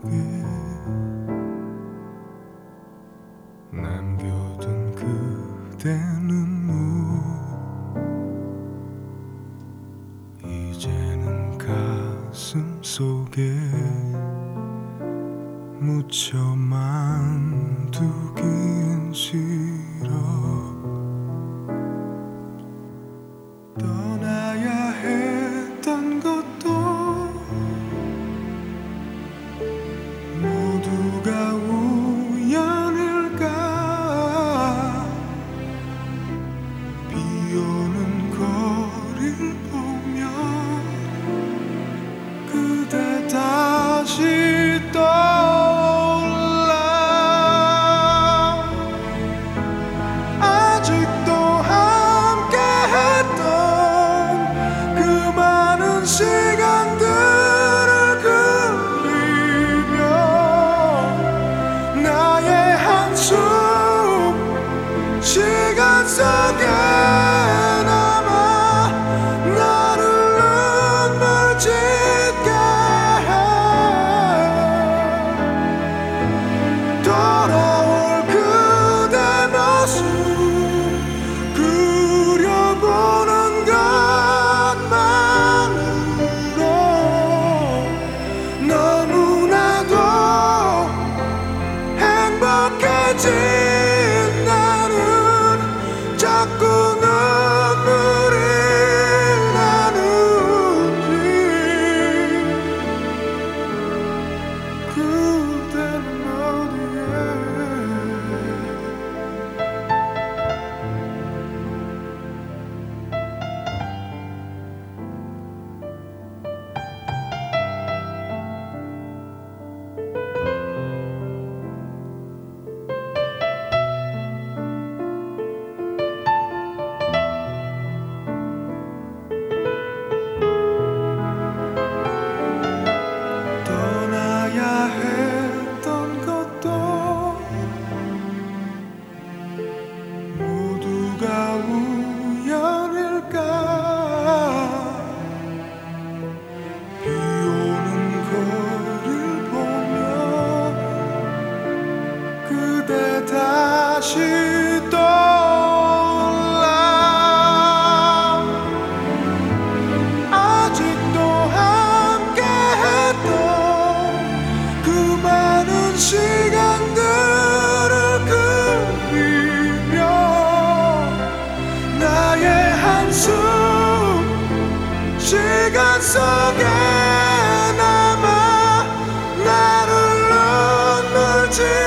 남겨둔 그대 눈물 이제는 가슴 속에 묻혀만 두긴 싫어. 떠나야 했던 것도 모두가 우연일까. 비오는 거리를 보며 그대 다시 떠올라. 아직도 함께했던 그 많은 시간들을 그리며 나의 한숨 시간 속에 남아 나를 눈물 짓게 해. 돌아올 그대 모습 그려보는 것만으로 너무나도 행복해진 나는 자꾸 눈물이 나는지. 그대는 어디에. 떠나야 했던 것도 모두가 우연일까. 비오는 거리를 보며 그대 다시 떠올라. 아직도 함께했던 그 많은 시간들을 그리며 나의 한숨 시간 속에 남아 나를 눈물 짓게